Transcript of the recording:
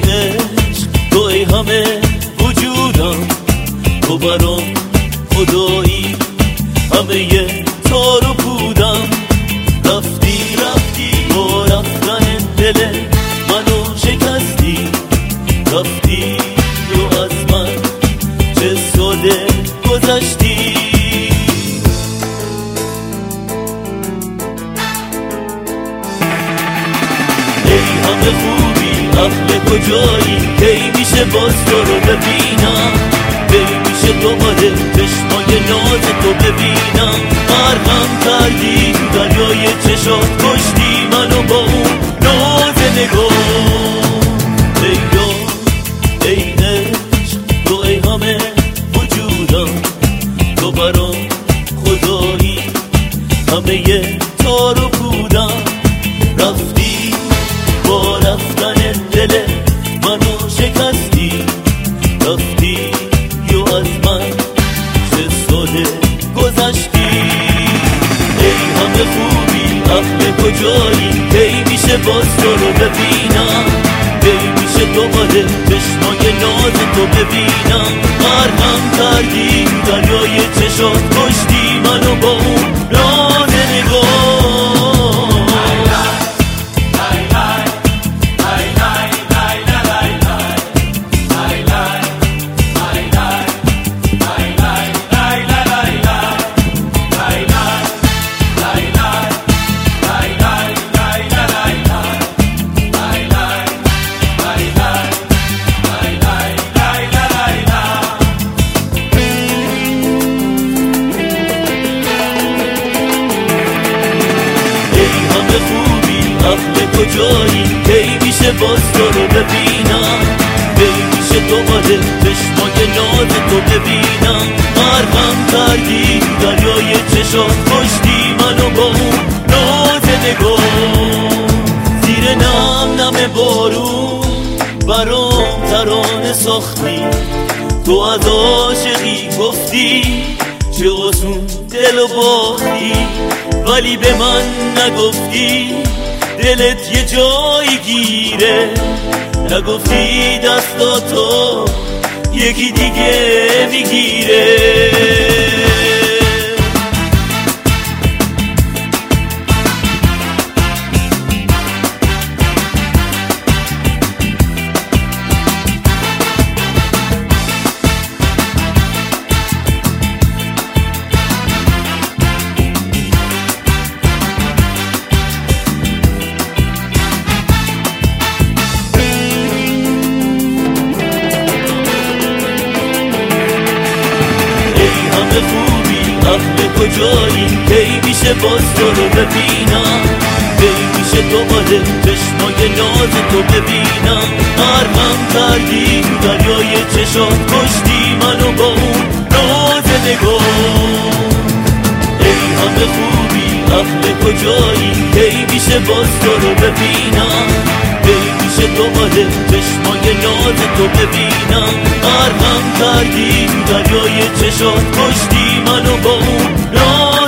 عشق تو ای همه وجودم، تو برام خدایی همه تار و پودم. رفتی با رفتن دل منو شکستی، رفتی و از من چه ساده گذشتی. ای همه خوبی اهل کجایی، کی میشه باز تو رو ببینم، کی میشه دوباره چشمای ناز تو ببینم. غرقم کردی تو دریای چشات، کشتی منو با اون ناز نگاه. ای یار ای عشق تو ای همه وجودم، تو برام خدایی همه تار و پودم. رفتی با رفتن دل منو شکستی، رفتی و از من چه ساده گذشتی. ای همه خوبی اهل کجایی، کی میشه باز تو رو ببینم، کی میشه دوباره چشمای ناز تو ببینم. غرقم کردی دریای چشات، کشتی منو با اون ناز نگاه. اهل کجایی، کی میشه باز تو رو ببینم، کی میشه دوباره چشمای ناز تو ببینم. غرقم کردی دریای چشات، کشتی منو با اون ناز نگاه. زیر نم بارون برام ترانه ساختی، تو از عاشقی گفتی چه آسون دلو باختی، ولی به من نگفتی دلت یه جایی گیره، نگفتی دستاتو یکی دیگه میگیره. اهل کجایی، کی میشه باز تو رو ببینم، کی میشه دوباره چشمای ناز تو ببینم. غرقم کردی دریای چشات، کشتی منو با اون ناز نگاه. ای همه خوبی اهل کجایی، کی میشه باز تو رو ببینم، کی میشه دوباره چشمای ناز تو ببینم. غرقم کردی دریای چشات، کشتی منو با اون